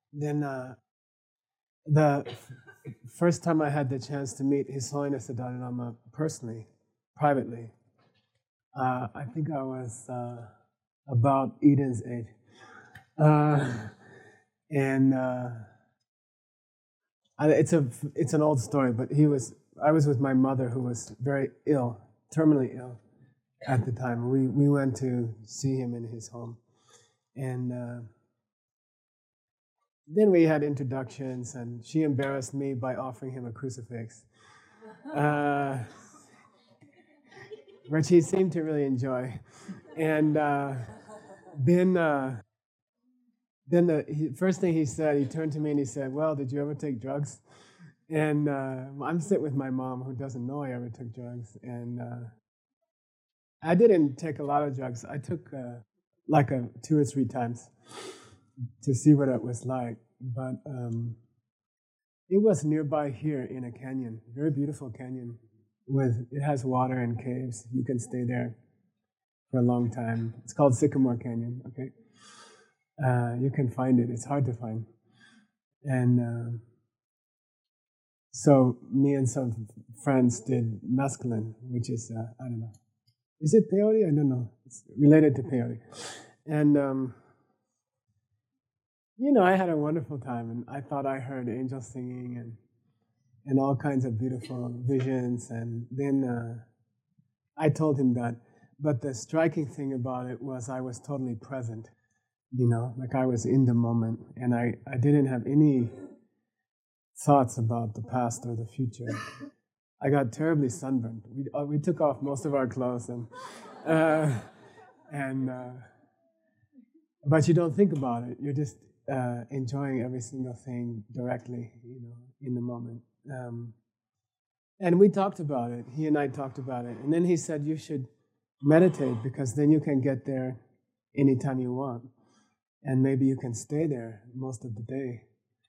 Then the first time I had the chance to meet His Holiness the Dalai Lama personally, privately, I think I was about Eden's age. And it's an old story, but I was with my mother, who was very ill, terminally ill at the time. We went to see him in his home, and then we had introductions, and she embarrassed me by offering him a crucifix, which he seemed to really enjoy. And then the first thing he said, he turned to me and he said, "Well, did you ever take drugs?" And I'm sitting with my mom, who doesn't know I ever took drugs. And I didn't take a lot of drugs. I took like 2 or 3 times to see what it was like. But it was nearby here in a canyon, very beautiful canyon. It has water and caves. You can stay there for a long time. It's called Sycamore Canyon. Okay, you can find it. It's hard to find. And so me and some friends did mescaline, which is I don't know. Is it peyote? I don't know. It's related to peyote. And I had a wonderful time, and I thought I heard angels singing and all kinds of beautiful visions. And then I told him that. But the striking thing about it was I was totally present, like I was in the moment, and I didn't have any thoughts about the past or the future. I got terribly sunburned. We took off most of our clothes, but you don't think about it. You're just enjoying every single thing directly, in the moment. And we talked about it. He and I talked about it. And then he said, you should meditate, because then you can get there anytime you want. And maybe you can stay there most of the day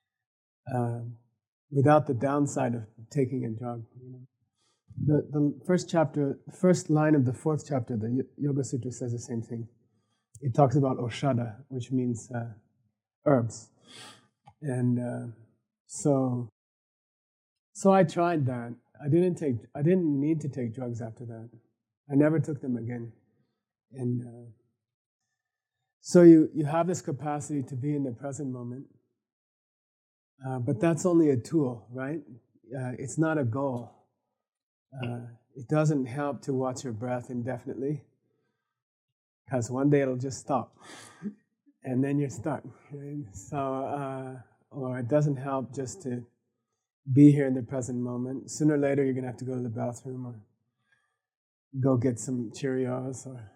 without the downside of taking a drug. The first line of the 4th chapter, the Yoga Sutra, says the same thing. It talks about Oshada, which means herbs. And so I tried that. I didn't need to take drugs after that. I never took them again. And so you have this capacity to be in the present moment, but that's only a tool, right? It's not a goal. It doesn't help to watch your breath indefinitely, because one day it'll just stop, and then you're stuck. Right? So, or it doesn't help just to be here in the present moment. Sooner or later, you're going to have to go to the bathroom or go get some Cheerios, or,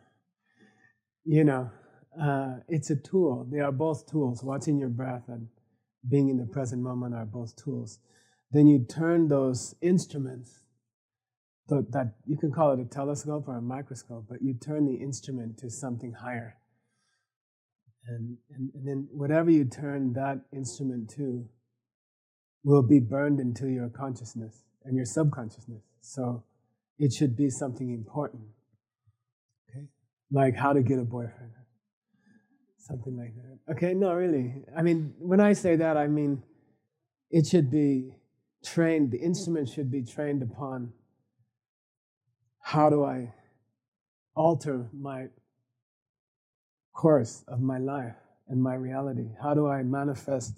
it's a tool. They are both tools. Watching your breath and being in the present moment are both tools. Then you turn those instruments, that you can call it a telescope or a microscope, but you turn the instrument to something higher. And then whatever you turn that instrument to will be burned into your consciousness and your subconsciousness. So it should be something important. Okay? Like how to get a boyfriend. Something like that. Okay, no, really. I mean, when I say that, I mean it should be trained, the instrument should be trained upon how do I alter my course of my life and my reality? How do I manifest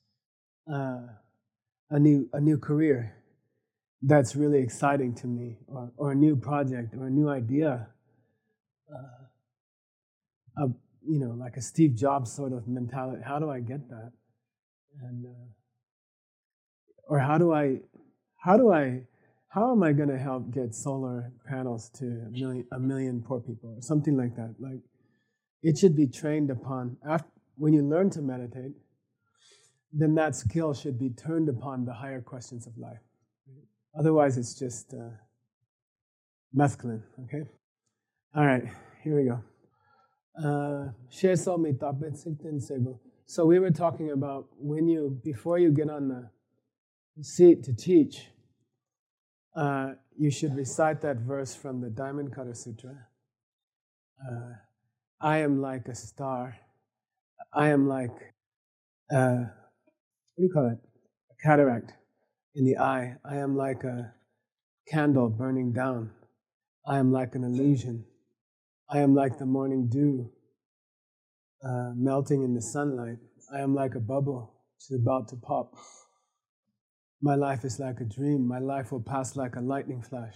a new career that's really exciting to me, or a new project, or a new idea, like a Steve Jobs sort of mentality? How do I get that? And or how am I going to help get solar panels to a million poor people, or something like that? Like, it should be trained upon, when you learn to meditate, then that skill should be turned upon the higher questions of life. Otherwise, it's just mescaline, okay? All right, here we go. So we were talking about before you get on the seat to teach, you should recite that verse from the Diamond Cutter Sutra. I am like a star. I am like do you call it? A cataract in the eye. I am like a candle burning down. I am like an illusion. I am like the morning dew melting in the sunlight. I am like a bubble which is about to pop. My life is like a dream. My life will pass like a lightning flash.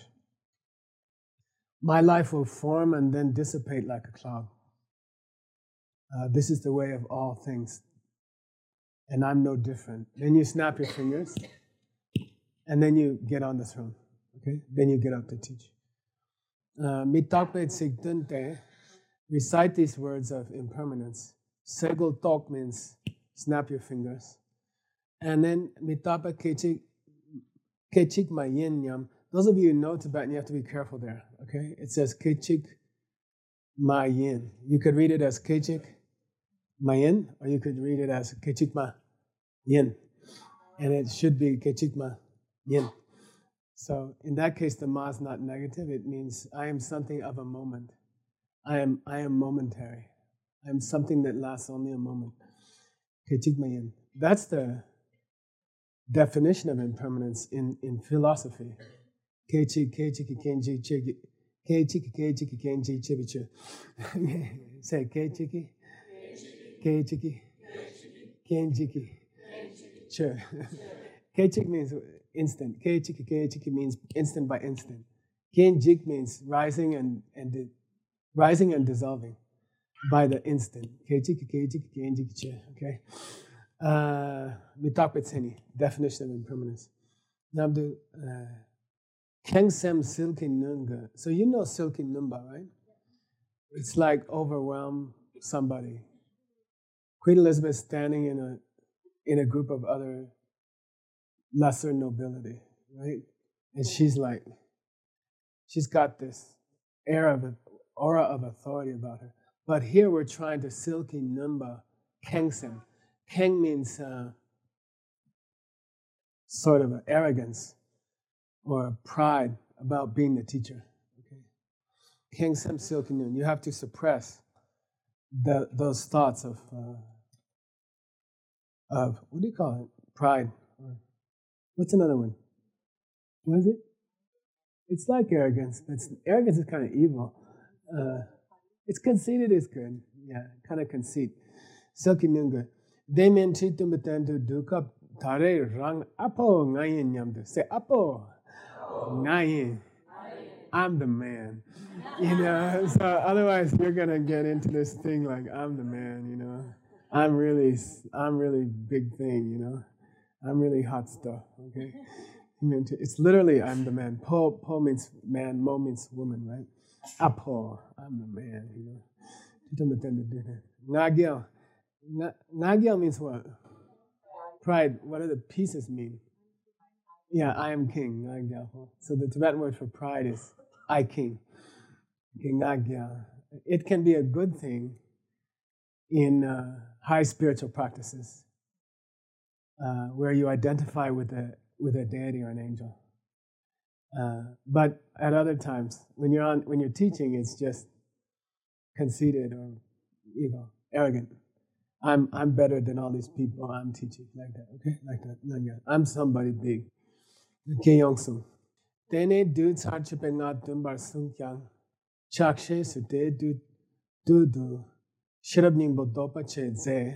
My life will form and then dissipate like a cloud. This is the way of all things. And I'm no different. Then you snap your fingers, and then you get on the throne. Okay? Then you get up to teach. Mitakpe Tsigdunte, recite these words of impermanence. Segul Tok means snap your fingers. And then Mitapa Kechik Mayin Yam. Those of you who know Tibetan, you have to be careful there. Okay? It says Kechik Mayin. You could read it as Kechik Mayin, or you could read it as Kechik Ma Yin. And it should be Kechik Ma Yin. So in that case, the ma is not negative. It means I am something of a moment. I am momentary. I am something that lasts only a moment. Kechik Ma Yin. That's the definition of impermanence in philosophy. Kechik Kenji Chigi. Kechik Kenji Chibichu. Say Kechiki. Kechiki. Kenjiki. Sure. Kechik means instant. Kechiki means instant by instant. Kenjik means rising and dissolving by the instant. Kechiki Kenjiki. Okay. Mitakpetseni, definition of impermanence. Namdu Kengsem Silki Nunga. So you know Silki Numba, right? It's like overwhelm somebody. Queen Elizabeth standing in a group of other lesser nobility, right? And she's got this aura of authority about her. But here we're trying to Silki Numba Kengsem. Keng means sort of an arrogance or a pride about being the teacher. Okay? Kengsem Silki Nun. You have to suppress those thoughts of what do you call it? Pride. What's another one? What is it? It's like arrogance, but arrogance is kind of evil. It's conceited is good. Yeah, kind of conceit. Silki Nunga. Demen chitumbetendu duka tare rang apo ngayin nyamdu. Say apo ngayin. I'm the man. You know, so otherwise you're gonna get into this thing like I'm the man, you know. I'm really big thing, you know. I'm really hot stuff, okay? It's literally I'm the man. Po means man, mo means woman, right? Apo, I'm the man, you know. Nagyal. Nagyal means what? Pride. What do the pieces mean? Yeah, I am king. Nagyal. So the Tibetan word for pride is I king. Nagyal. It can be a good thing in high spiritual practices where you identify with a deity or an angel. But at other times, when you're teaching, it's just conceited or arrogant. I'm better than all these people I'm teaching, like that, okay? Like that. I'm somebody big. Keyongsung. Tene du tsarchipenga dumbar sungkyang. Chakshe sute du shirabning bodopa che ze.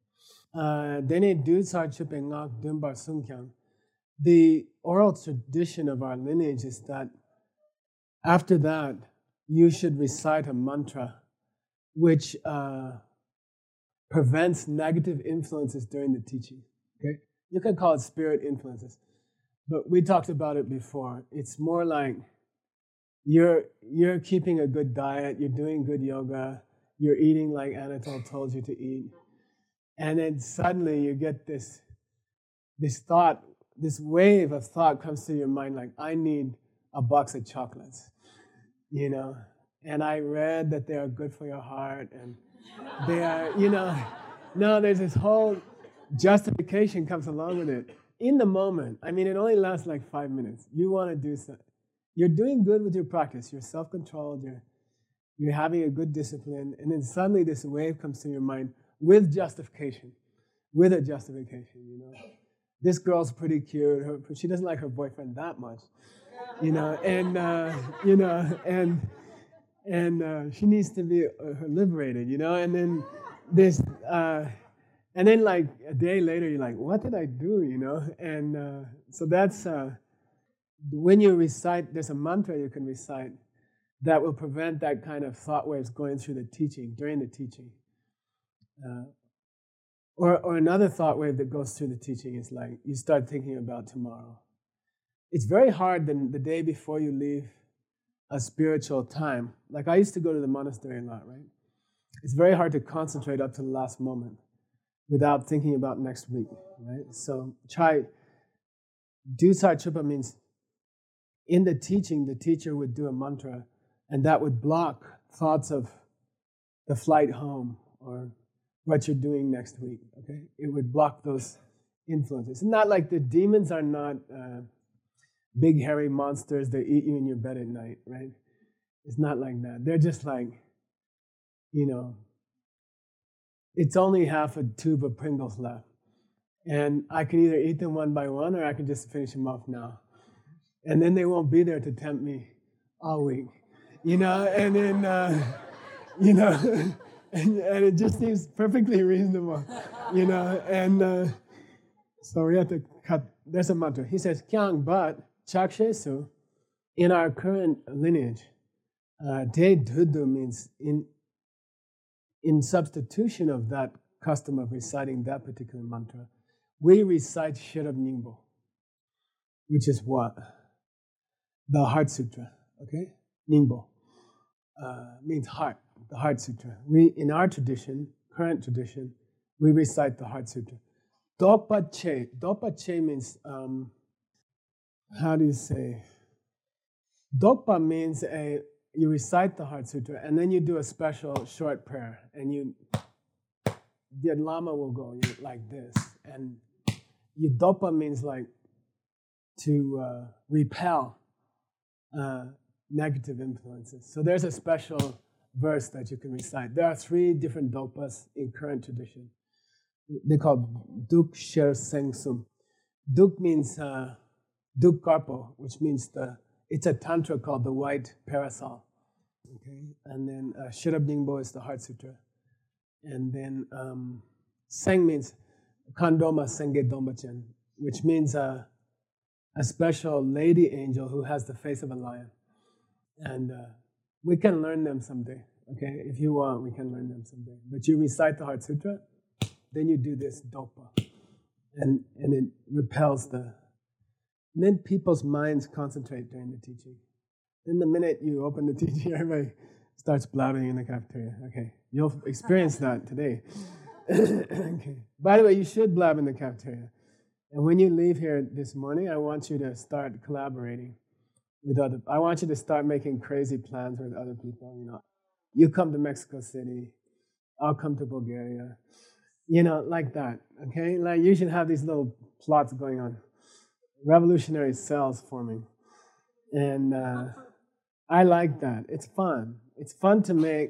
Dene du tsarchipenga dumbar sungkyang. The oral tradition of our lineage is that after that, you should recite a mantra which prevents negative influences during the teaching. Okay? You can call it spirit influences. But we talked about it before. It's more like you're keeping a good diet, you're doing good yoga, you're eating like Anatole told you to eat. And then suddenly you get this thought, this wave of thought comes to your mind like, I need a box of chocolates, you know? And I read that they are good for your heart and they are, no, there's this whole justification comes along with it. In the moment, I mean, it only lasts like 5 minutes. You want to do something. You're doing good with your practice. You're self-controlled. You're having a good discipline. And then suddenly this wave comes to your mind with justification. with a justification, you know. This girl's pretty cute. She doesn't like her boyfriend that much, you know, and you know, and she needs to be liberated, you know. And then this, and then like a day later, you're like, what did I do, you know? And so that's when you recite. There's a mantra you can recite that will prevent that kind of thought waves going through the teaching during the teaching. Or another thought wave that goes through the teaching is like you start thinking about tomorrow. It's very hard the day before you leave a spiritual time. Like I used to go to the monastery a lot, right? It's very hard to concentrate up to the last moment without thinking about next week, right? So Dusar Chupa means in the teaching, the teacher would do a mantra and that would block thoughts of the flight home or what you're doing next week, okay? It would block those influences. It's not like the demons are not big hairy monsters that eat you in your bed at night, right? It's not like that. They're just like, you know, it's only half a tube of Pringles left. And I can either eat them one by one or I can just finish them off now. And then they won't be there to tempt me all week, you know? And then, you know, and it just seems perfectly reasonable, you know? And so we have to cut. There's a mantra. He says, Kyang but Chakshesu, in our current lineage, De Dudu means in substitution of that custom of reciting that particular mantra, we recite Shirab Nyingbo, which is what? The Heart Sutra, okay? Nyingbo means heart, the Heart Sutra. In our tradition, current tradition, we recite the Heart Sutra. Dopa che means, how do you say? Dopa means you recite the Heart Sutra and then you do a special short prayer and the Lama will go like this. And dopa means like to repel negative influences. So there's a special verse that you can recite. There are 3 different dopas in current tradition. They're called Duk Sher Seng Sum. Duk means Duk Karpo, which means it's a tantra called the white parasol. Okay, and then Shirab Nyingbo is the Heart Sutra. And then Seng means Kandoma Senge Dombachen, which means a special lady angel who has the face of a lion. And we can learn them someday, okay? If you want, we can learn them someday. But you recite the Heart Sutra, then you do this dopa. And it repels then people's minds concentrate during the teaching. Then the minute you open the teaching, everybody starts blabbing in the cafeteria. Okay, you'll experience that today. Okay. By the way, you should blab in the cafeteria. And when you leave here this morning, I want you to start collaborating with I want you to start making crazy plans with other people, you know. You come to Mexico City, I'll come to Bulgaria, you know, like that, okay? Like you should have these little plots going on. Revolutionary cells forming. And I like that. It's fun. It's fun to make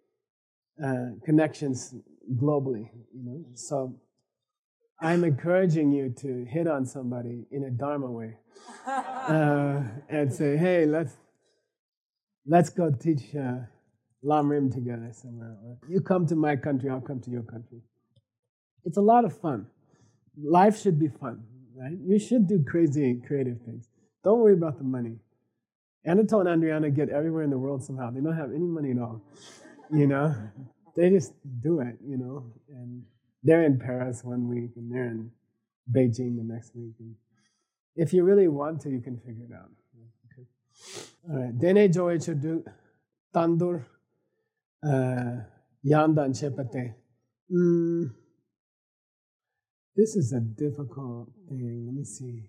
connections globally, you know. So I'm encouraging you to hit on somebody in a Dharma way and say, hey, let's go teach Lam Rim together somewhere. Or you come to my country, I'll come to your country. It's a lot of fun. Life should be fun, right? You should do crazy, creative things. Don't worry about the money. Anatole and Adriana get everywhere in the world somehow. They don't have any money at all, you know? They just do it, you know? And they're in Paris one week, and they're in Beijing the next week. And if you really want to, you can figure it out. Okay. All right. Dene Joe Chuduk, Tandur, Yandan Chepate. This is a difficult thing. Let me see.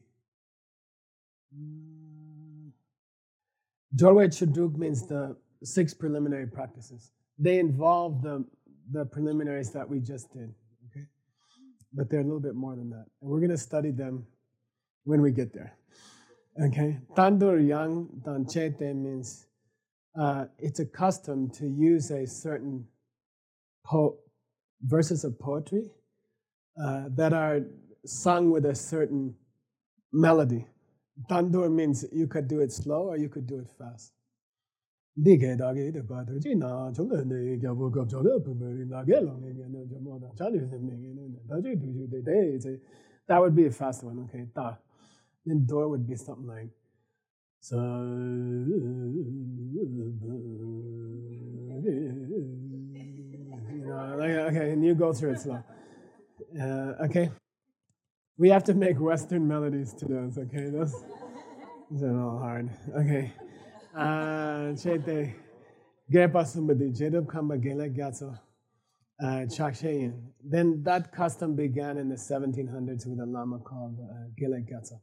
Jorwe Chuduk means the 6 preliminary practices. They involve the preliminaries that we just did, okay? But they're a little bit more than that. And we're going to study them when we get there, okay? Tandur Yang Danchete means it's a custom to use a certain verses of poetry that are sung with a certain melody. Tandur means you could do it slow or you could do it fast. That would be a fast one, okay. Da. Then door would be something like okay, and you go through it slow. Okay. We have to make Western melodies to those, okay? Those are a little hard. Okay. Chete Gepa Sumbadi, Jedub Kamba Gela Gatso, Chakshayan. Then that custom began in the 1700s with a lama called Gela Gatso.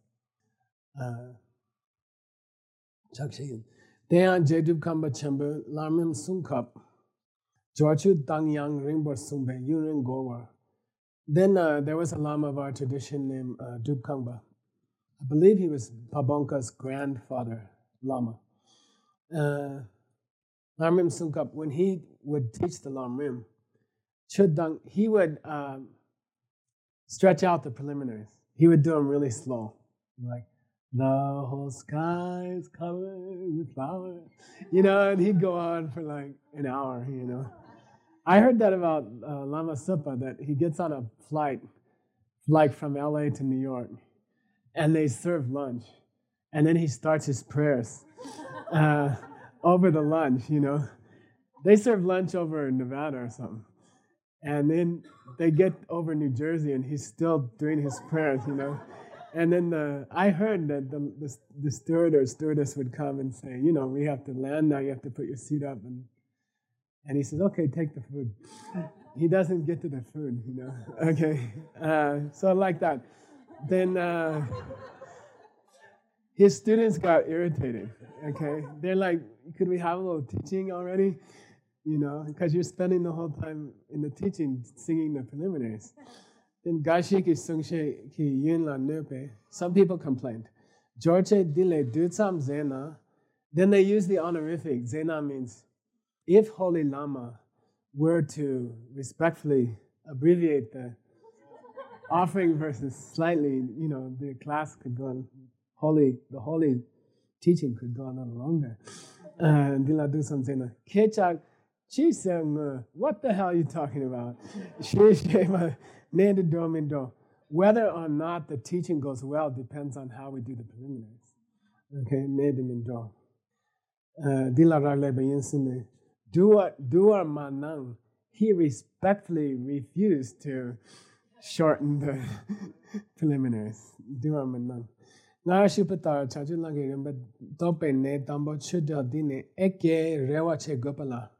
Chakshayan. Then Jedub Kamba Chamber, Lamim Sungkap, Georchu Dangyang Ringbor Sumbe, Yurin Gowar. Then there was a lama of our tradition named Dubkangba. I believe he was Pabonka's grandfather lama. Lamrim Sungkap, when he would teach the Lamrim, Chudang, he would stretch out the preliminaries. He would do them really slow, like the whole sky is covered with flowers, and he'd go on for like an hour, I heard that about Lama Supa, that he gets on a flight, like from LA to New York, and they serve lunch. And then he starts his prayers over the lunch, They serve lunch over in Nevada or something. And then they get over New Jersey, and he's still doing his prayers, And then I heard that the steward or stewardess would come and say, we have to land now, you have to put your seat up. And he says, okay, take the food. He doesn't get to the food, Okay, so like that. Then his students got irritated, okay? They're like, could we have a little teaching already? Because you're spending the whole time in the teaching singing the preliminaries. Then Gashiki Sungshe Ki Yun La Nupe, some people complained. George Dile Dutsam Zena. Then they use the honorific. Zena means, if Holy Lama were to respectfully abbreviate the offering verses slightly, the class could go on, the holy teaching could go on a little longer. What the hell are you talking about? Whether or not the teaching goes well depends on how we do the preliminaries. Okay, Duar Manang, he respectfully refused to shorten the preliminaries. Duar Manang. Narashupatara Chajulangirimba Topene Tambo Chudadine Eke Rewache Gopala.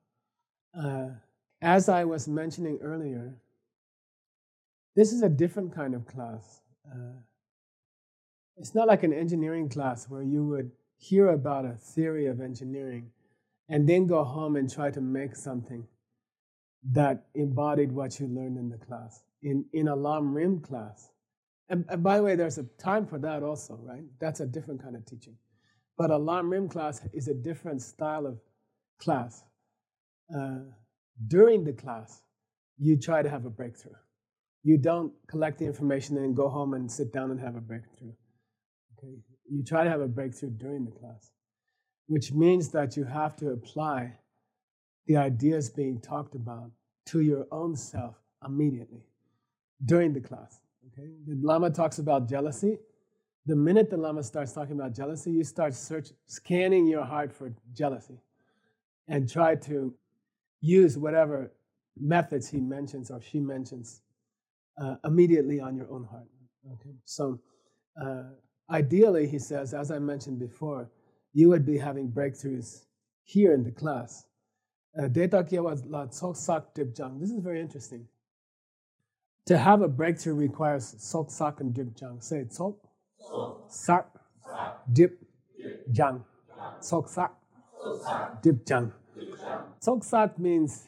As I was mentioning earlier, this is a different kind of class. It's not like an engineering class where you would hear about a theory of engineering and then go home and try to make something that embodied what you learned in the class. In a Lam Rim class, and by the way, there's a time for that also, right? That's a different kind of teaching. But a Lam Rim class is a different style of class. During the class, you try to have a breakthrough. You don't collect the information and go home and sit down and have a breakthrough. Okay? You try to have a breakthrough during the class, which means that you have to apply the ideas being talked about to your own self immediately during the class. Okay? The Lama talks about jealousy. The minute the Lama starts talking about jealousy, you start scanning your heart for jealousy and try to use whatever methods he mentions or she mentions immediately on your own heart. Okay? So ideally, he says, as I mentioned before, you would be having breakthroughs here in the class. This is very interesting. To have a breakthrough requires sok sak and dip jang. Say it, sok sak dip jang. Sok sak dip jang. Sok sak means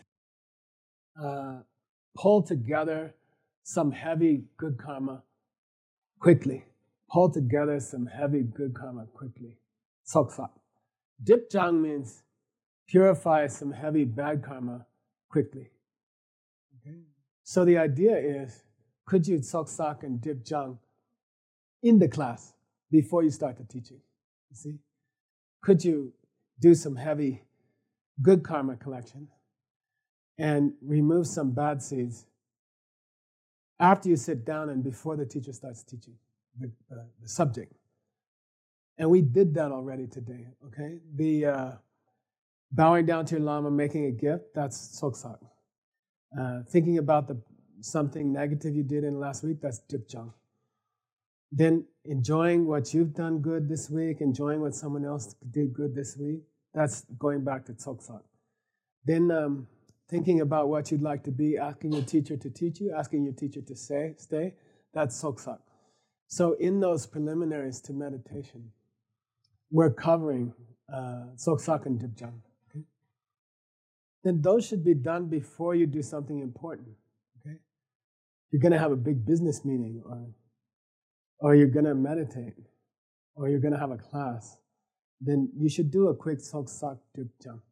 pull together some heavy good karma quickly. Pull together some heavy good karma quickly. Sok sak. Dip jang means purify some heavy bad karma quickly. Okay? So the idea is could you sok and dip jang in the class before you start the teaching? You see? Could you do some heavy good karma collection and remove some bad seeds after you sit down and before the teacher starts teaching the subject? And we did that already today, okay? The bowing down to your Lama, making a gift, that's Soksak. Thinking about something negative you did in last week, that's Dipjang. Then enjoying what you've done good this week, enjoying what someone else did good this week, that's going back to Tsoksak. Then thinking about what you'd like to be, asking your teacher to teach you, asking your teacher to stay, that's Soksak. So in those preliminaries to meditation, we're covering Soksak and Dipjang. Okay? Then those should be done before you do something important. Okay? You're going to have a big business meeting, or you're going to meditate, or you're going to have a class, then you should do a quick Soksak Dipjang.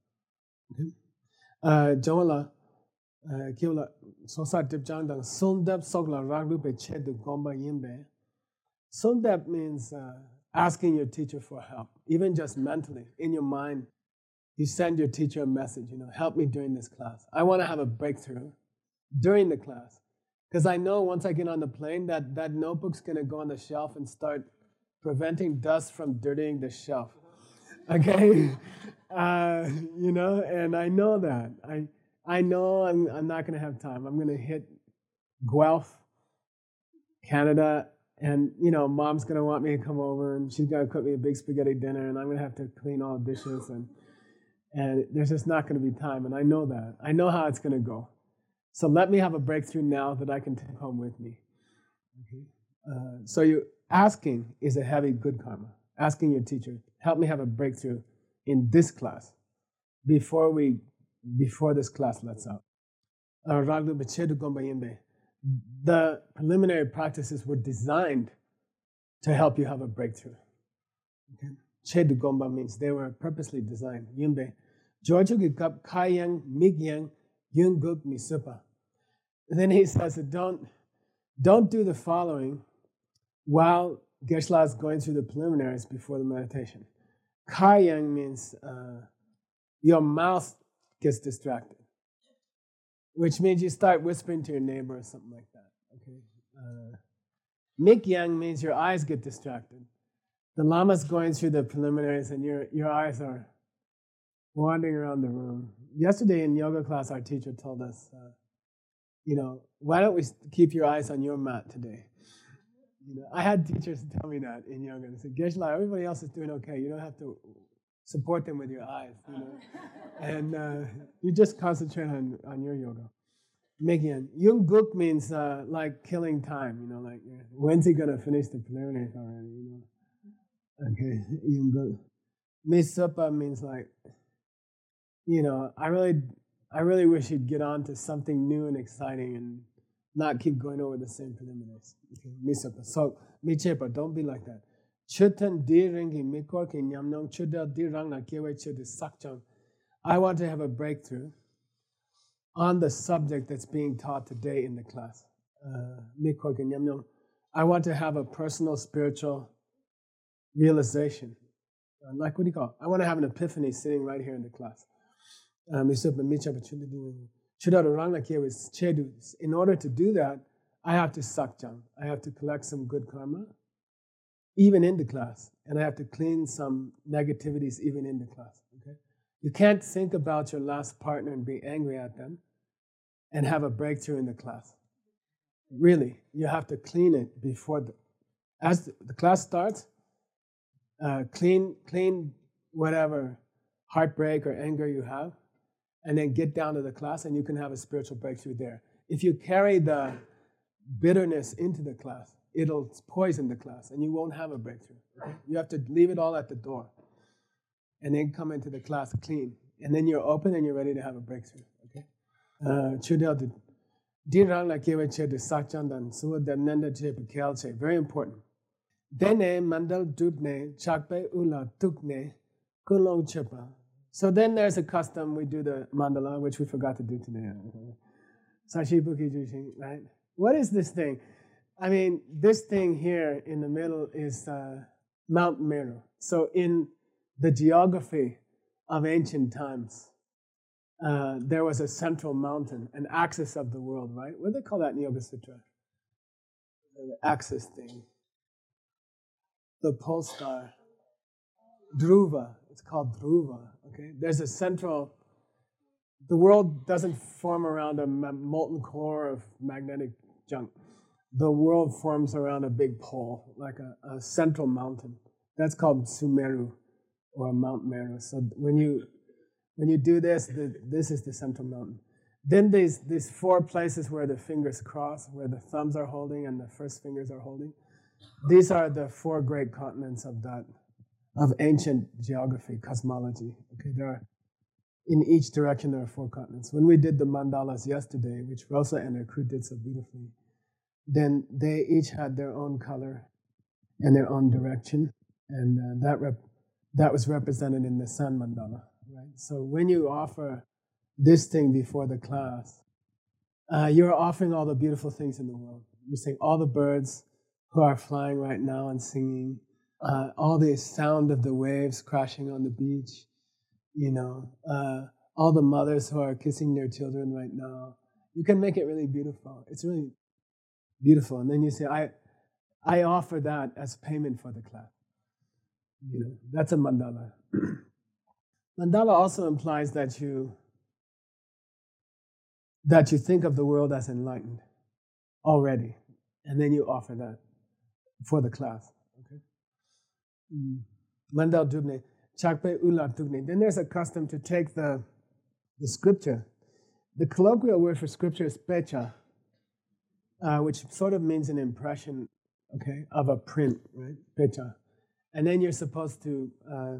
Okay? Jawala, Kiola, Soksak Dipjang, dang Sundap Sokla Raglupe Chedu Gomba Yimbe. Sundap means asking your teacher for help, even just mentally, in your mind. You send your teacher a message, help me during this class. I want to have a breakthrough during the class. Because I know once I get on the plane, that notebook's going to go on the shelf and start preventing dust from dirtying the shelf. Okay? And I know that. I know I'm not going to have time. I'm going to hit Guelph, Canada, and, mom's going to want me to come over, and she's going to cook me a big spaghetti dinner, and I'm going to have to clean all the dishes, and there's just not going to be time, and I know that. I know how it's going to go. So let me have a breakthrough now that I can take home with me. Okay? So you asking is a heavy good karma. Asking your teacher, help me have a breakthrough in this class before this class lets out. The preliminary practices were designed to help you have a breakthrough. Okay? Chedu Gomba means they were purposely designed. Yimbe. Georgia Gap Kayang Migyang Yunguk Misupa. Then he says, don't do the following while Geshe-la is going through the preliminaries before the meditation. Kayang means your mouth gets distracted, which means you start whispering to your neighbor or something like that. Okay. Mikyang means your eyes get distracted. The Lama's going through the preliminaries and your eyes are wandering around the room. Yesterday in yoga class, our teacher told us, why don't we keep your eyes on your mat today? I had teachers tell me that in yoga. They said, Geshe-la, everybody else is doing okay. You don't have to support them with your eyes, and you just concentrate on your yoga. Megyan. Yungguk means like killing time, like when's he gonna finish the preliminaries already, Okay, Yungguk. Misupa means like, I really wish he'd get on to something new and exciting and not keep going over the same preliminaries. Okay, Misupa. So Michepa, don't be like that. Chutan di ringi mikor ki nyamnong chudel di rang na kewe chudu sakchang. I want to have a breakthrough on the subject that's being taught today in the class. Mikor ki nyamnong. I want to have a personal spiritual realization. Like what do you call it? I want to have an epiphany sitting right here in the class. In order to do that, I have to sakjang. I have to collect some good karma, even in the class. And I have to clean some negativities even in the class. Okay? You can't think about your last partner and be angry at them and have a breakthrough in the class. Really, you have to clean it before as the class starts. Clean whatever heartbreak or anger you have, and then get down to the class, and you can have a spiritual breakthrough there. If you carry the bitterness into the class, it'll poison the class, and you won't have a breakthrough. Okay? You have to leave it all at the door, and then come into the class clean, and then you're open and you're ready to have a breakthrough. Okay? Very important. Dene mandal dubne chakpe ula tukne kulong chepa. So then there's a custom, we do the mandala, which we forgot to do today. Sashi Buki Jushin, right? What is this thing? I mean, this thing here in the middle is Mount Meru. So in the geography of ancient times, there was a central mountain, an axis of the world, right? What do they call that in Yoga Sutra? The axis thing. The pole star. Dhruva. It's called Dhruva. Okay? There's a central. The world doesn't form around a molten core of magnetic junk. The world forms around a big pole, like a central mountain. That's called Sumeru or Mount Meru. So when you do this, this is the central mountain. Then these 4 places where the fingers cross, where the thumbs are holding and the first fingers are holding. These are the 4 great continents of ancient geography, cosmology. Okay, in each direction there are 4 continents. When we did the mandalas yesterday, which Rosa and her crew did so beautifully, then they each had their own color and their own direction, and that was represented in the sun mandala. Right? So when you offer this thing before the class, you're offering all the beautiful things in the world. You're saying all the birds who are flying right now and singing, all the sound of the waves crashing on the beach, all the mothers who are kissing their children right now. You can make it really beautiful. It's really beautiful. And then you say, I offer that as payment for the class. That's a mandala. Mandala also implies that you think of the world as enlightened already, and then you offer that for the class. Okay. Mandal Dubne, Chakpe Ula Dugne. Then there's a custom to take the scripture. The colloquial word for scripture is pecha, which sort of means an impression, okay, of a print, right? Pecha. And then you're supposed to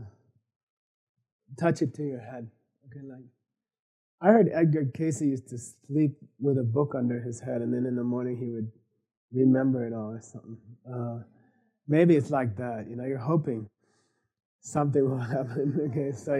touch it to your head. Okay, like I heard Edgar Cayce used to sleep with a book under his head, and then in the morning he would remember it all or something. Maybe it's like that. You're hoping something will happen. Okay, so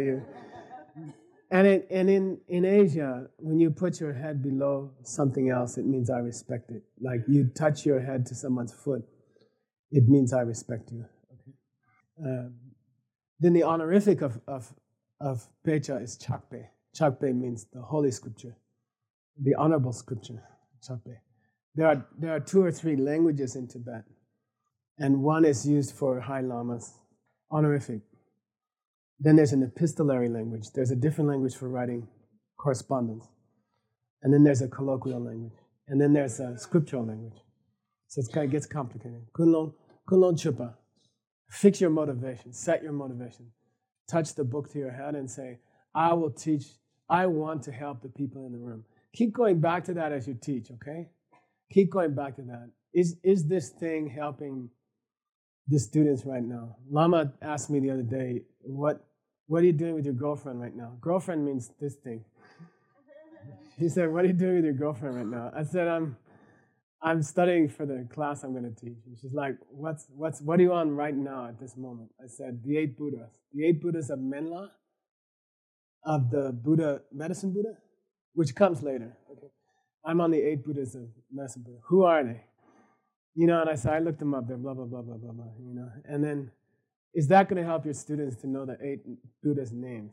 in Asia, when you put your head below something else, it means I respect it. Like you touch your head to someone's foot, it means I respect you. Okay. Then the honorific of Pecha is Chakpe. Chakpe means the holy scripture, the honorable scripture. Chakpe. There are 2 or 3 languages in Tibet, and one is used for high lamas, honorific. Then there's an epistolary language. There's a different language for writing correspondence. And then there's a colloquial language. And then there's a scriptural language. So it gets complicated. Kunlong chupa. Fix your motivation. Set your motivation. Touch the book to your head and say, I will teach. I want to help the people in the room. Keep going back to that as you teach, okay? Keep going back to that. Is this thing helping the students right now? Lama asked me the other day, what are you doing with your girlfriend right now? Girlfriend means this thing. He said, what are you doing with your girlfriend right now? I said, I'm studying for the class I'm going to teach. And she's like, what are you on right now at this moment? I said, the 8 Buddhas. The 8 Buddhas of Menla, of the Buddha, Medicine Buddha, which comes later. Okay. I'm on the 8 Buddhas of Medicine Buddha. Who are they? And I said, I looked them up. They're blah, blah, blah, blah, blah, blah, And then, is that going to help your students to know the 8 Buddhas' names?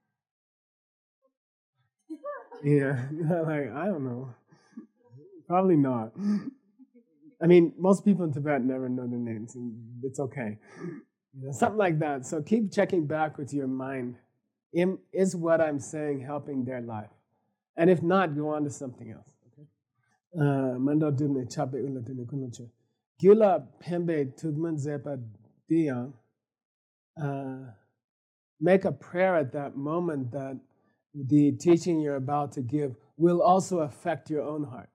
Like, I don't know. Probably not. I mean, most people in Tibet never know their names, and it's okay. Something like that. So keep checking back with your mind. Is what I'm saying helping their life? And if not, go on to something else. Mando Dumne Chape Ula Dune Kunucha. Gula Pembe Tugman Zepa Diang. Make a prayer at that moment that the teaching you're about to give will also affect your own heart.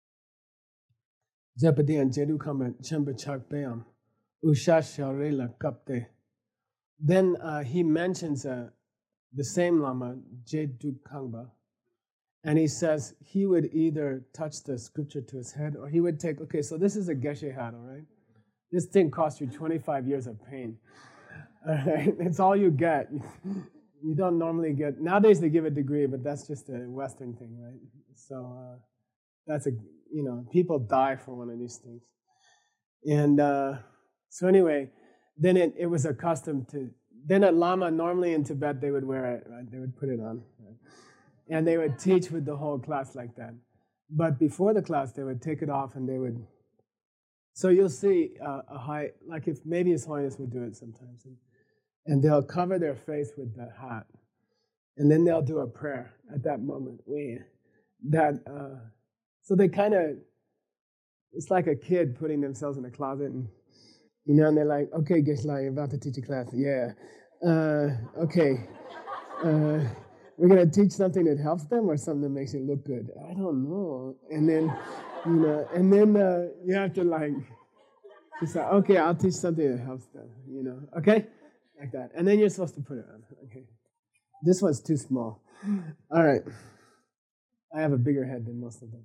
Zepadian Jedu Kamba Chemba Chak Beam. Usha Sharela Kapte. Then he mentions the same Lama, Jedu Kangba, and he says he would either touch the scripture to his head or he would take, okay, so this is a Geshe hat, all right? This thing cost you 25 years of pain. All right? It's all you get. You don't normally get, nowadays they give a degree, but that's just a Western thing, right? So That's people die for one of these things. And so anyway, then it was a custom then a lama, normally in Tibet, they would wear it, right? They would put it on. Right? And they would teach with the whole class like that. But before the class, they would take it off and they would. So you'll see a high, like if maybe His Holiness would do it sometimes. And they'll cover their face with the hat. And then they'll do a prayer at that moment. So they kind of, it's like a kid putting themselves in a closet and, and they're like, okay, Geshe-la, you're about to teach a class. Yeah. Okay. We're going to teach something that helps them or something that makes you look good? I don't know. And then, you have to just like, okay, I'll teach something that helps them, okay? Like that. And then you're supposed to put it on, okay? This one's too small. All right. I have a bigger head than most of them.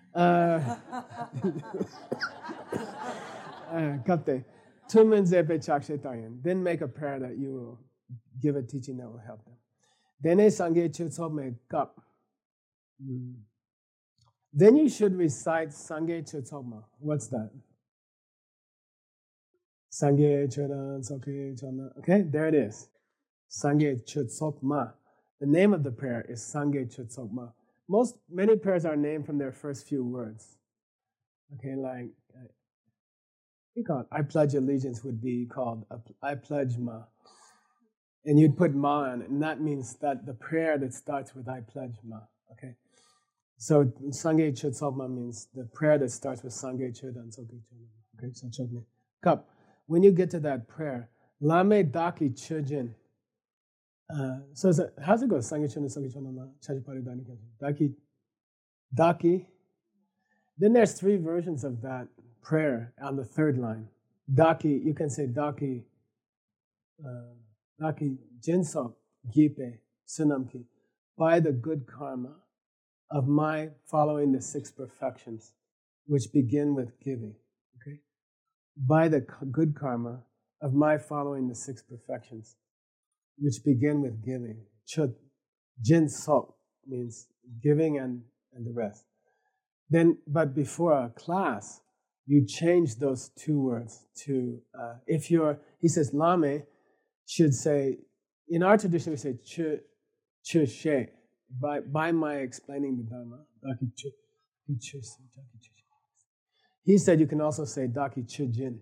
Kapte. Then make a prayer that you will give a teaching that will help them. Then you should recite Sangye Chutsogma. What's that? Sangye Chudan Soke Chana. Okay, there it is. Sangye Chutsogma. The name of the prayer is Sangye Chutsogma. Many prayers are named from their first few words. Okay, like I pledge allegiance would be called I pledge ma. And you'd put ma on it, and that means that the prayer that starts with I pledge ma. Okay? So Sangye Chutsogma means the prayer that starts with Sangye Chudan Soke Chana. Okay, so chokme. Cup. When you get to that prayer, Lame Daki Chujin. So how's it go? Sangye Chudan Soke Chana Chajipari Dani Daki. Daki. Then there's 3 versions of that prayer on the 3rd line. Daki, you can say Daki. Daki Jinsok Gipe Sunamki, by the good karma of my following the 6 perfections, which begin with giving. Okay? By the good karma of my following the 6 perfections, which begin with giving. Chut Jinsok means giving and the rest. Then, but before a class, you change those 2 words to, he says, Lame should say, in our tradition we say, Chu she, by my explaining the Dharma. He said you can also say, Daki Chujin,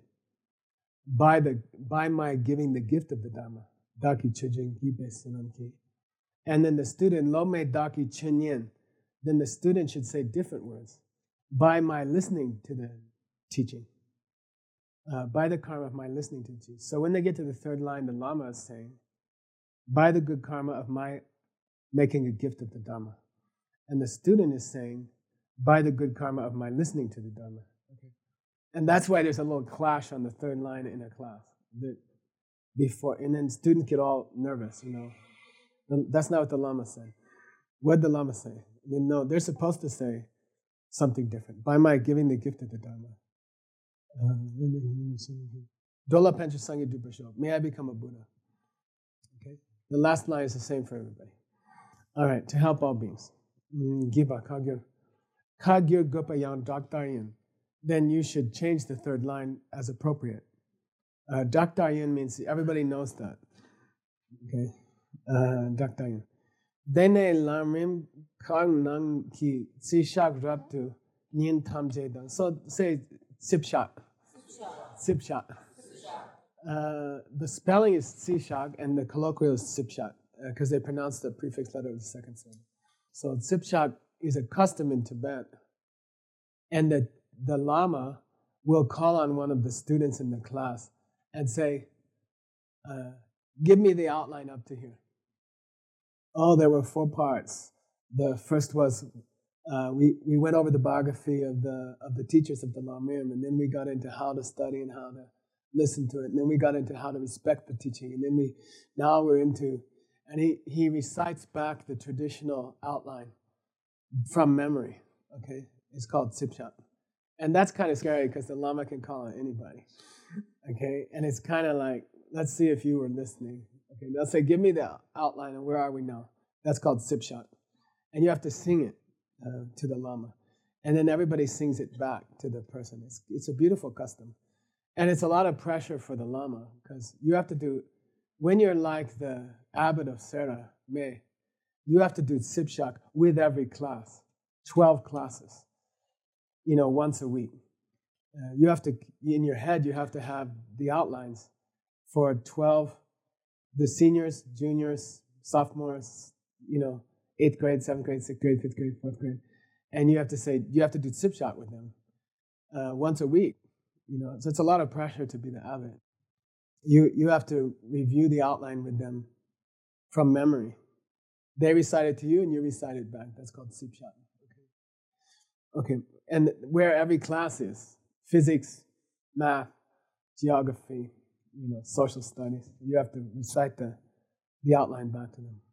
by my giving the gift of the Dharma. Daki Chujin Gibe Sinamki. And then the student, Lome Daki Chinyin, then the student should say different words. By my listening to the teaching. By the karma of my listening to the teaching. So when they get to the 3rd line, the Lama is saying, by the good karma of my making a gift of the Dhamma. And the student is saying, by the good karma of my listening to the Dhamma. Okay? And that's why there's a little clash on the 3rd line in a class. And then students get all nervous, That's not what the Lama said. What did the Lama say? No, they're supposed to say something different. By my giving the gift of the Dharma. Dola Pancha Sangye Dupasho. May I become a Buddha. Okay? The last line is the same for everybody. All right, to help all beings. Giba Kagyo. Kagyo Gopayang Daktaryan. Then you should change the 3rd line as appropriate. Daktaryan means everybody knows that. Okay? Daktaryan. Dene lamrim kang nang ki sishak raptu nyin tam jedan. So say sipshak. Sipshak. The spelling is sishak and the colloquial is sipshak because they pronounce the prefix letter of the 2nd syllable. So sipshak is a custom in Tibet, and the Lama will call on one of the students in the class and say, give me the outline up to here. Oh, there were 4 parts. The first was we went over the biography of the teachers of the Lamrim, and then we got into how to study and how to listen to it, and then we got into how to respect the teaching, and then now we're into, and he recites back the traditional outline from memory. Okay, it's called Sipshat, and that's kind of scary because the Lama can call on anybody. Okay, and it's kind of like, let's see if you were listening. Okay, they'll say, give me the outline, and where are we now? That's called Sipshat. And you have to sing it to the Lama. and then everybody sings it back to the person. It's a beautiful custom. And it's a lot of pressure for the Lama, because you have to do, when you're like the abbot of Sera Me, you have to do Sipshak with every class, 12 classes, once a week. You have to, in your head, you have to have the outlines for 12, the seniors, juniors, sophomores, 8th grade, 7th grade, 6th grade, 5th grade, 4th grade. And you have to do Sipshak with them once a week. So it's a lot of pressure to be the abbot. You have to review the outline with them from memory. They recite it to you, and you recite it back. That's called Sipshak. Okay. And where every class is, physics, math, geography, social studies, you have to recite the outline back to them.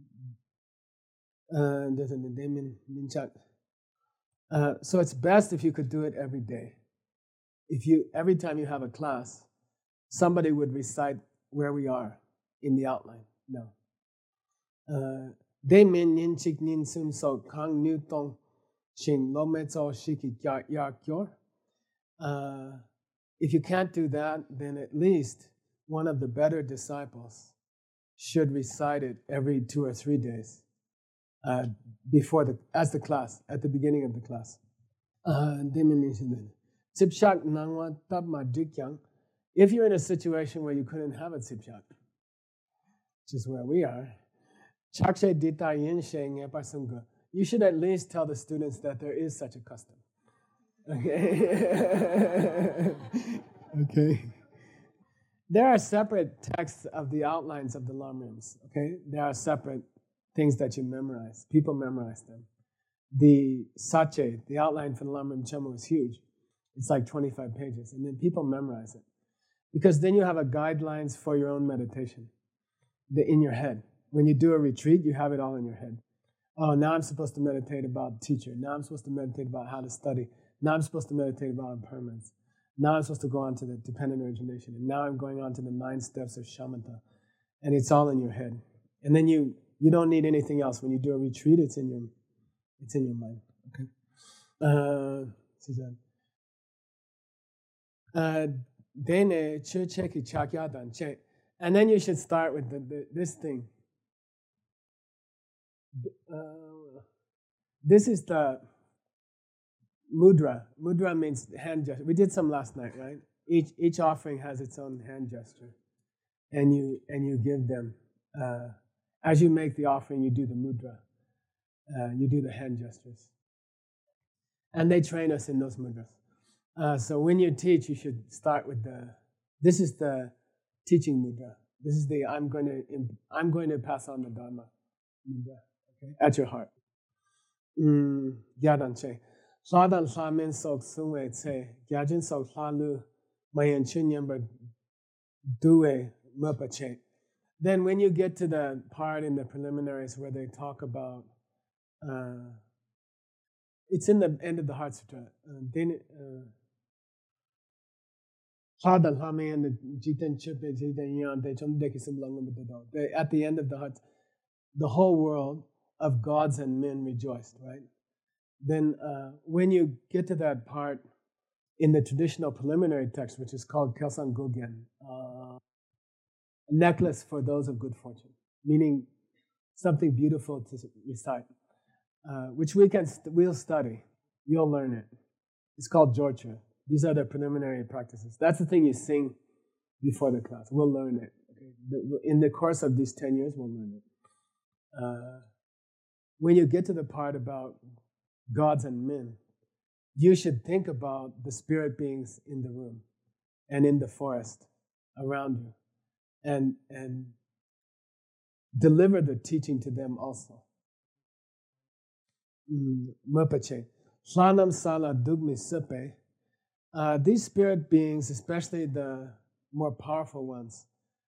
So it's best if you could do it every day. Every time you have a class, somebody would recite where we are in the outline. No. If you can't do that, then at least one of the better disciples should recite it every 2 or 3 days as the class, at the beginning of the class. If you're in a situation where you couldn't have a Sipshak, which is where we are, you should at least tell the students that there is such a custom. Okay. Okay. There are separate texts of the outlines of the Lamrims. Okay, there are separate things that you memorize. People memorize them. The Sache, the outline for the Lamrim Chema, is huge. It's like 25 pages, and then people memorize it because then you have a guidelines for your own meditation in your head. When you do a retreat, you have it all in your head. Oh, now I'm supposed to meditate about teacher. Now I'm supposed to meditate about how to study. Now I'm supposed to meditate about impermanence. Now I'm supposed to go on to the dependent origination. And now I'm going on to the 9 steps of shamatha. And it's all in your head. And then you don't need anything else. When you do a retreat, it's in your mind. Okay. And then you should start with this thing. This is the mudra. Mudra means hand gesture. We did some last night, right? Each offering has its own hand gesture, and you give them as you make the offering. You do the mudra. You do the hand gestures, and they train us in those mudras. So when you teach, you should start with this is the teaching mudra. This is the I'm going to pass on the Dharma mudra. Okay, at your heart. Gyadan che. Sadan samin sok suwe che. Gyajin sok salu mayan chunyamba duwe mupache. Then when you get to the part in the preliminaries where they talk about, it's in the end of the Heart Sutra. At the end of the Heart, the whole world of gods and men rejoiced, right? Then when you get to that part in the traditional preliminary text, which is called Kelsang Gogyen, a necklace for those of good fortune, meaning something beautiful to recite, which we'll study. You'll learn it. It's called Jorcha. These are the preliminary practices. That's the thing you sing before the class. We'll learn it. Okay? In the course of these 10 years, we'll learn it. When you get to the part about gods and men, you should think about the spirit beings in the room and in the forest around you, and deliver the teaching to them also. Mapache. Slanam Sala Dugmi Sepe. These spirit beings, especially the more powerful ones,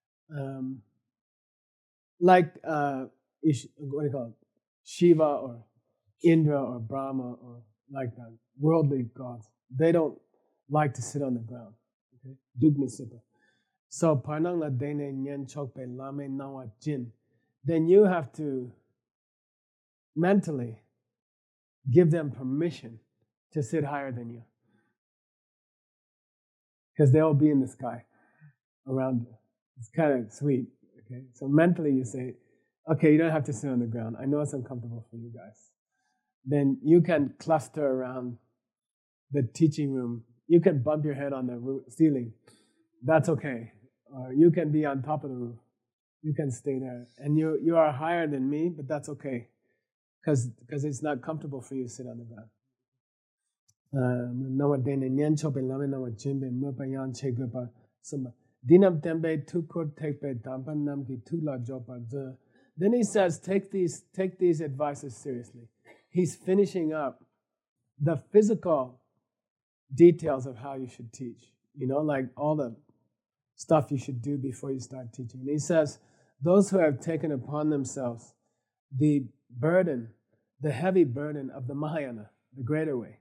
like what do you call it? Shiva or Indra or Brahma or like that, worldly gods, they don't like to sit on the ground. Okay? Dugmi Sepe. So Parnangla Dene Nyen Chokpe Lame Nawa Jin. Then you have to mentally give them permission to sit higher than you. Because they'll be in the sky around you. It's kind of sweet. Okay, so mentally you say, okay, you don't have to sit on the ground. I know it's uncomfortable for you guys. Then you can cluster around the teaching room. You can bump your head on the ceiling. That's okay. Or you can be on top of the roof. You can stay there. And you are higher than me, but that's okay. Because it's not comfortable for you to sit on the ground. Then he says, take these advices seriously. He's finishing up the physical details of how you should teach. Like all the stuff you should do before you start teaching. And he says, those who have taken upon themselves the burden, the heavy burden of the Mahayana, the greater way,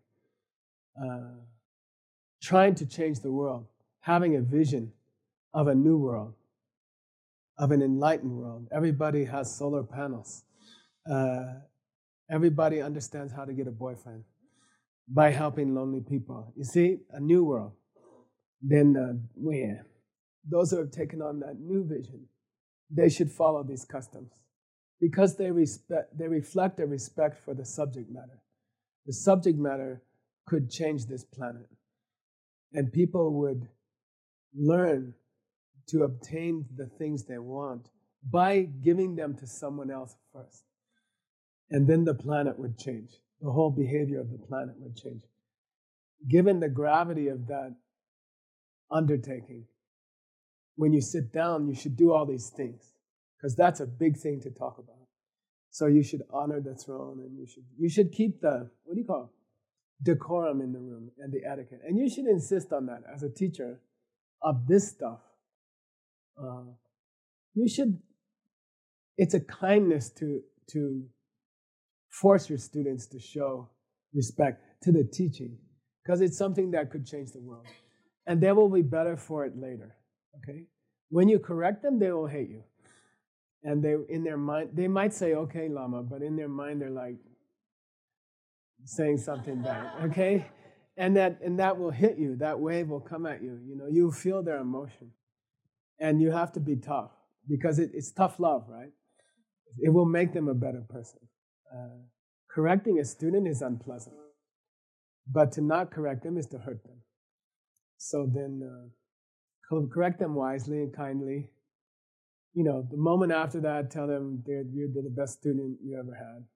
trying to change the world, having a vision of a new world, of an enlightened world. Everybody has solar panels. Everybody understands how to get a boyfriend by helping lonely people. You see, a new world. Then those who have taken on that new vision, they should follow these customs because they reflect a respect for the subject matter. The subject matter could change this planet, and people would learn to obtain the things they want by giving them to someone else first. And then the planet would change. The whole behavior of the planet would change. Given the gravity of that undertaking, when you sit down, you should do all these things, because that's a big thing to talk about. So you should honor the throne, and you should keep the, decorum in the room and the etiquette. And you should insist on that as a teacher of this stuff. It's a kindness to force your students to show respect to the teaching, because it's something that could change the world. And they will be better for it later, okay? When you correct them, they will hate you. And in their mind, they might say, okay, Lama, but in their mind, they're like saying something bad, okay? And that will hit you. That wave will come at you. You feel their emotion. And you have to be tough, because it's tough love, right? It will make them a better person. Correcting a student is unpleasant, but to not correct them is to hurt them. So then correct them wisely and kindly. The moment after that, tell them they're the best student you ever had.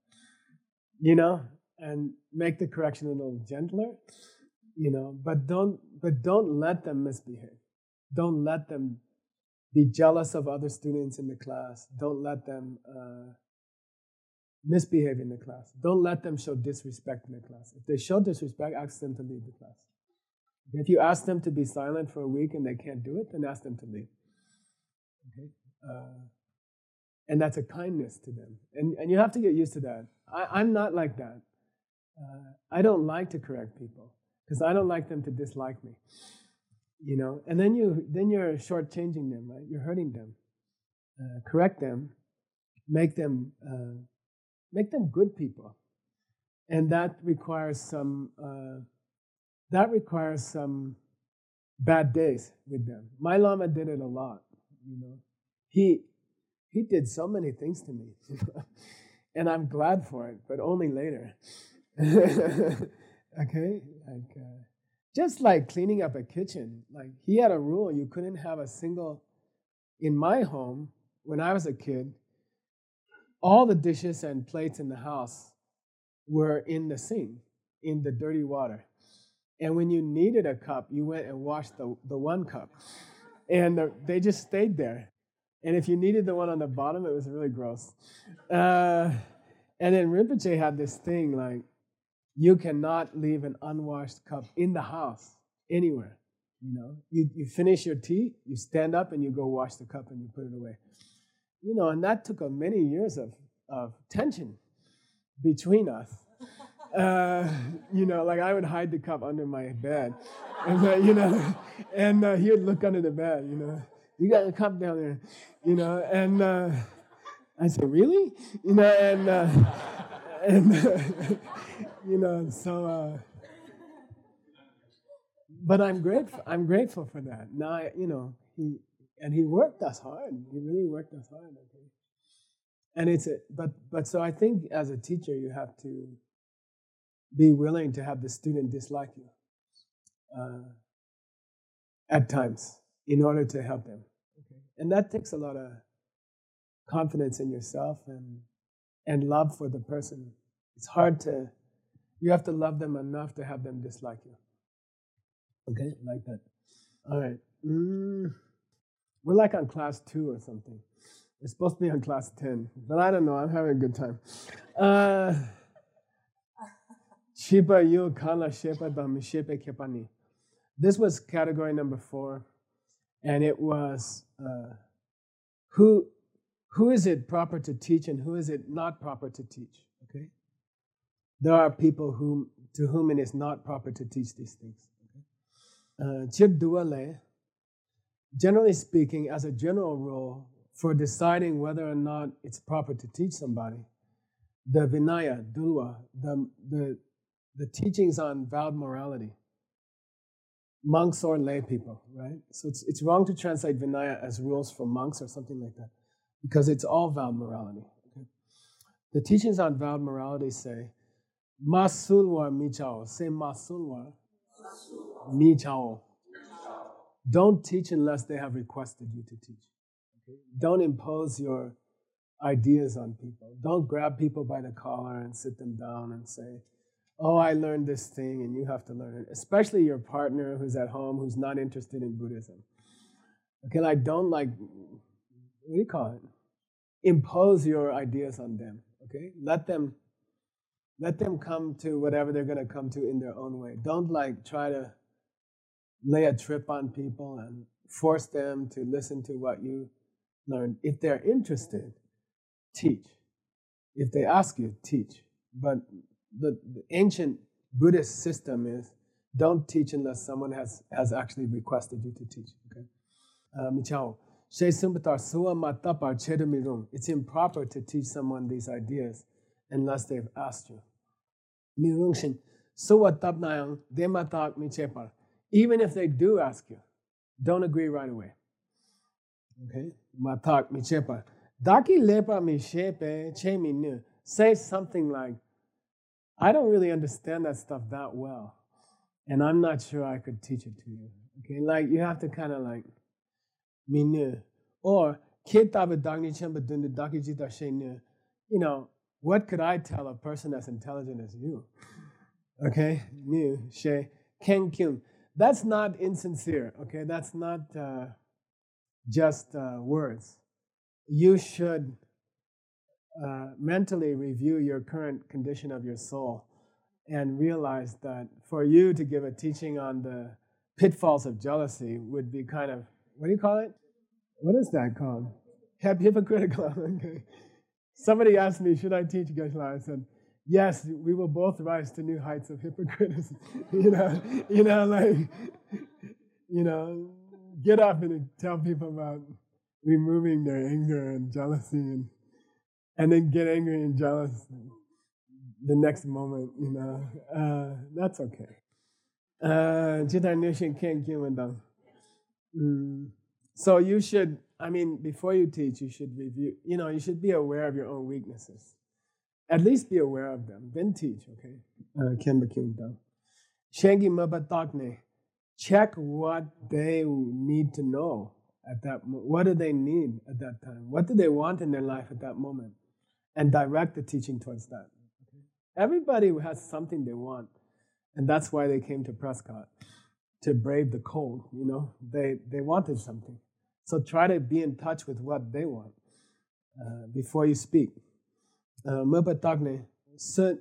And make the correction a little gentler. But don't let them misbehave. Don't let them be jealous of other students in the class. Don't let them misbehave in the class. Don't let them show disrespect in the class. If they show disrespect, ask them to leave the class. If you ask them to be silent for a week and they can't do it, then ask them to leave. Okay? And that's a kindness to them. And you have to get used to that. I'm not like that. I don't like to correct people because I don't like them to dislike me. And then you're shortchanging them, right? You're hurting them. Correct them, make them good people, and that requires some bad days with them. My Lama did it a lot. He did so many things to me, and I'm glad for it, but only later. Okay, just like cleaning up a kitchen. Like he had a rule: you couldn't have a single. In my home, when I was a kid, all the dishes and plates in the house were in the sink, in the dirty water. And when you needed a cup, you went and washed the one cup. And they just stayed there. And if you needed the one on the bottom, it was really gross. And then Rinpoche had this thing like, you cannot leave an unwashed cup in the house, anywhere. You finish your tea, you stand up and you go wash the cup and you put it away. And that took many years of tension between us. Like I would hide the cup under my bed, and he would look under the bed, you got a cup down there, and I said, really? So but I'm grateful. I'm grateful for that. Now, he worked us hard. He really worked us hard. Okay? And but so I think as a teacher, you have to be willing to have the student dislike you at times in order to help them. Okay? And that takes a lot of confidence in yourself and love for the person. It's hard to, you have to love them enough to have them dislike you. Okay, like that. All right. We're like on class 2 or something. We're supposed to be on class 10, but I don't know. I'm having a good time. Shiba yu kala shepa dam shepe kepani. This was category number 4, and it was who is it proper to teach and who is it not proper to teach. Okay, there are people to whom it is not proper to teach these things. Generally speaking, as a general rule, for deciding whether or not it's proper to teach somebody, the Vinaya, Dulwa, the teachings on vowed morality, monks or lay people, right? So it's wrong to translate Vinaya as rules for monks or something like that, because it's all vowed morality. Okay? The teachings on vowed morality say, Masulwa michao, say Masulwa michao. Don't teach unless they have requested you to teach. Okay? Don't impose your ideas on people. Don't grab people by the collar and sit them down and say, oh, I learned this thing and you have to learn it. Especially your partner who's at home who's not interested in Buddhism. Okay, like don't what do you call it? Impose your ideas on them. Okay, let them come to whatever they're going to come to in their own way. Don't try to lay a trip on people and force them to listen to what you learned. If they're interested, teach. If they ask you, teach. But the ancient Buddhist system is don't teach unless someone has actually requested you to teach. Okay, it's improper to teach someone these ideas unless they've asked you. Even if they do ask you, don't agree right away. Okay? Matak mi chepa. Daki lepa mi shepe che mi nu. Say something like, I don't really understand that stuff that well, and I'm not sure I could teach it to you. Okay? Like, you have to kind of mi nu. Or, what could I tell a person as intelligent as you? Okay? Nu, she, ken kyun. That's not insincere, okay? That's not just words. You should mentally review your current condition of your soul and realize that for you to give a teaching on the pitfalls of jealousy would be kind of, what do you call it? What is that called? Hypocritical. Okay. Somebody asked me, should I teach Geshe-la? I said, yes, we will both rise to new heights of hypocrisy. Get up and tell people about removing their anger and jealousy, and then get angry and jealous the next moment. That's okay. So you should, before you teach, you should review. You should be aware of your own weaknesses. At least be aware of them, then teach, okay? Check what they need to know at that moment. What do they need at that time? What do they want in their life at that moment? And direct the teaching towards that. Okay? Everybody has something they want, and that's why they came to Prescott, to brave the cold, They wanted something. So try to be in touch with what they want before you speak. If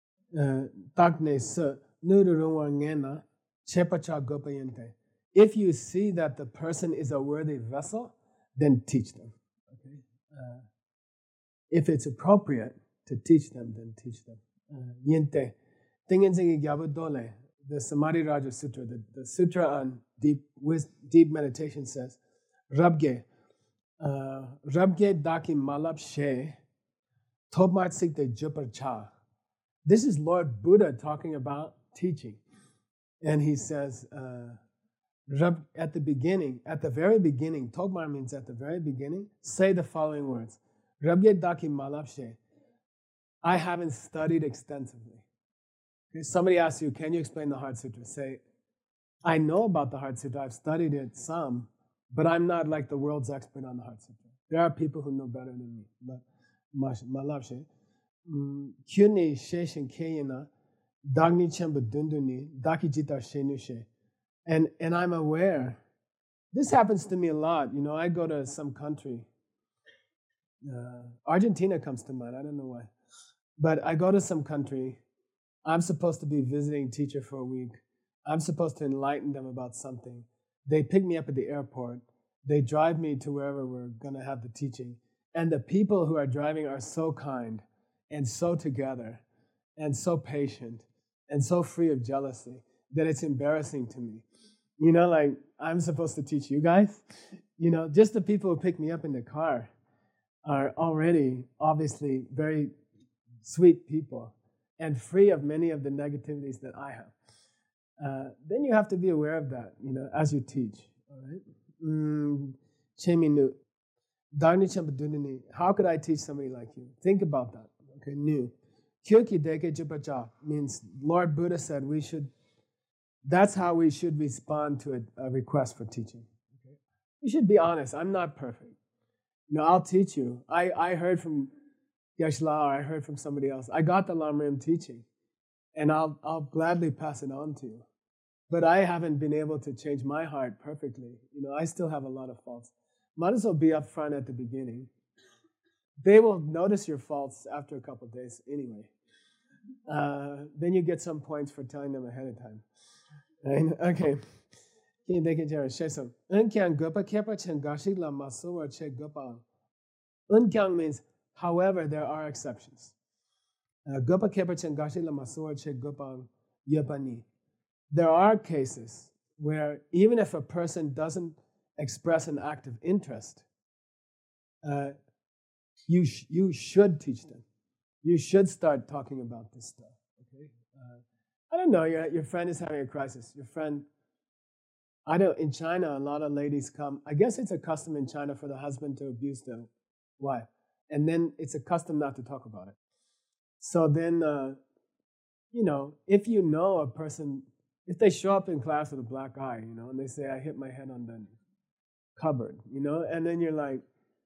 you see that the person is a worthy vessel, then teach them. Okay? If it's appropriate to teach them, then teach them. Yente. The Samadhi Raja Sutra, the sutra on deep meditation says, Rabge daki malap she. This is Lord Buddha talking about teaching. And he says, at the very beginning, Togmar means at the very beginning, say the following words. Rabye Daki Malapshe, I haven't studied extensively. Okay, somebody asks you, can you explain the Heart Sutra? Say, I know about the Heart Sutra, I've studied it some, but I'm not like the world's expert on the Heart Sutra. There are people who know better than me. But Malapshe, Kyuni Sheshin Kayana, Dagni Chemba Dunduni, Daki Jita Shenushe. And I'm aware, this happens to me a lot. You know, I go to some country, Argentina comes to mind, I don't know why. But I go to some country, I'm supposed to be visiting teacher for a week. I'm supposed to enlighten them about something. They pick me up at the airport. They drive me to wherever we're going to have the teaching. And the people who are driving are so kind and so together and so patient and so free of jealousy that it's embarrassing to me. You know, like, I'm supposed to teach you guys. You know, just the people who pick me up in the car are already obviously very sweet people and free of many of the negativities that I have. Then you have to be aware of that, you know, as you teach. All right. Cheminu, Dharni Champadunini. How could I teach somebody like you? Think about that. Okay, new. Kyoki Deke Jupacha means Lord Buddha said we should. That's how we should respond to a request for teaching. Okay? You should be honest. I'm not perfect. You know, I'll teach you. I heard from Yeshla, or I heard from somebody else. I got the Lamrim teaching, and I'll gladly pass it on to you. But I haven't been able to change my heart perfectly. You know, I still have a lot of faults. Might as well be up front at the beginning. They will notice your faults after a couple of days anyway. Then you get some points for telling them ahead of time. Right? Okay. Unkyang means, however, there are exceptions. There are cases where even if a person doesn't express an active interest, you should teach them. You should start talking about this stuff. Okay? I don't know, your friend is having a crisis. Your friend, in China, a lot of ladies come. I guess it's a custom in China for the husband to abuse the wife. And then it's a custom not to talk about it. So then, you know, if you know a person, if they show up in class with a black eye, you know, and they say, I hit my head on the cupboard, you know, and then you're like,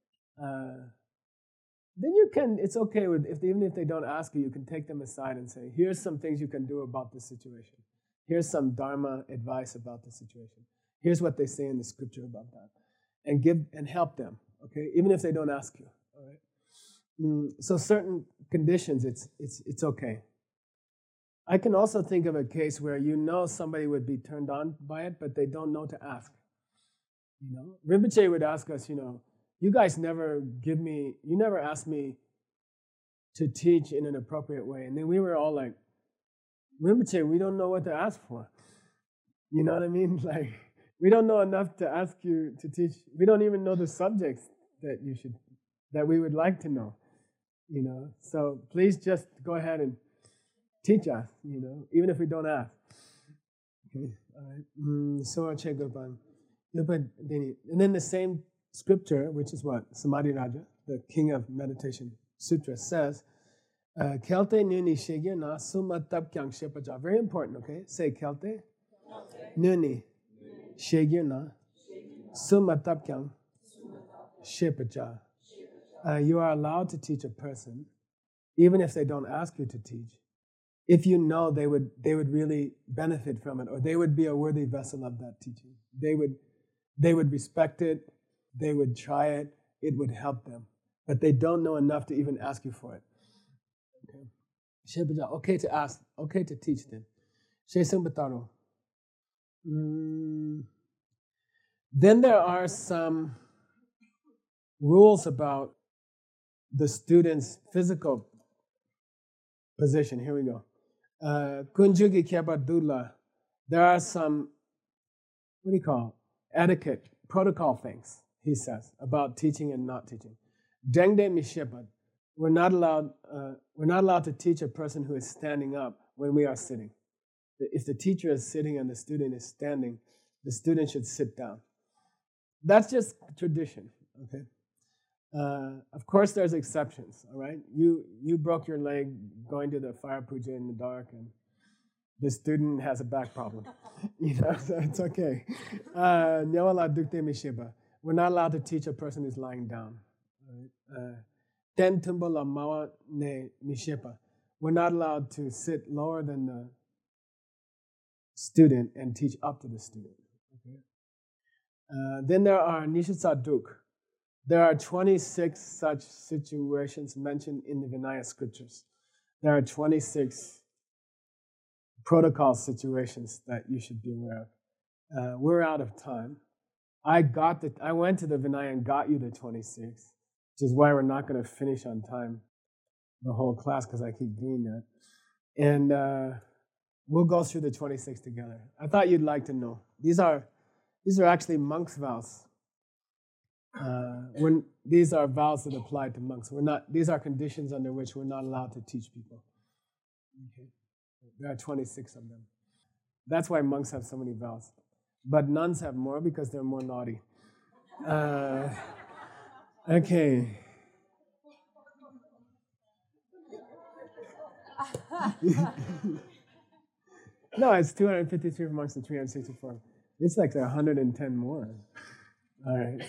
then you can, it's okay even if they don't ask you, you can take them aside and say, here's some things you can do about this situation. Here's some Dharma advice about the situation. Here's what they say in the scripture about that. And help them, okay, even if they don't ask you, all right? So certain conditions, it's okay. I can also think of a case where you know somebody would be turned on by it, but they don't know to ask. You know, Rinpoche would ask us, you know, you guys never asked me to teach in an appropriate way. And then we were all like, Rinpoche, we don't know what to ask for. You know what I mean? Like, we don't know enough to ask you to teach. We don't even know the subjects that we would like to know. You know, so please just go ahead and teach us, you know, even if we don't ask. Okay, all right. So and then the same scripture, which is what? Samadhi Raja, the king of meditation sutra, says, Kelte Nuni Shigya Na Suma Tab Kyang Shepaja. Very important, okay? Say Kelte Nuni Shigya Na Suma Tab Kyang Shepaja. You are allowed to teach a person, even if they don't ask you to teach, if you know they would really benefit from it, or they would be a worthy vessel of that teaching. They would respect it, they would try it, it would help them. But they don't know enough to even ask you for it. Okay, okay to ask, okay to teach them. Then there are some rules about the student's physical position. Here we go. Kunjugi Kyabadula. There are some, etiquette, protocol things, he says, about teaching and not teaching. Dengde Mishepad. We're not allowed to teach a person who is standing up when we are sitting. If the teacher is sitting and the student is standing, the student should sit down. That's just tradition, okay? Of course, there's exceptions, all right? You broke your leg going to the fire puja in the dark, and the student has a back problem. So it's okay. We're not allowed to teach a person who's lying down. We're not allowed to sit lower than the student and teach up to the student. Okay? Then there are Nishitsaduk. There are 26 such situations mentioned in the Vinaya scriptures. There are 26 protocol situations that you should be aware of. We're out of time. I went to the Vinaya and got you the 26, which is why we're not going to finish on time the whole class, because I keep doing that. And we'll go through the 26 together. I thought you'd like to know. These are actually monks' vows. These are vows that apply to monks. These are conditions under which we're not allowed to teach people. Okay. There are 26 of them. That's why monks have so many vows. But nuns have more because they're more naughty. Okay. No, it's 253 for monks and 364. It's like there are 110 more. All right.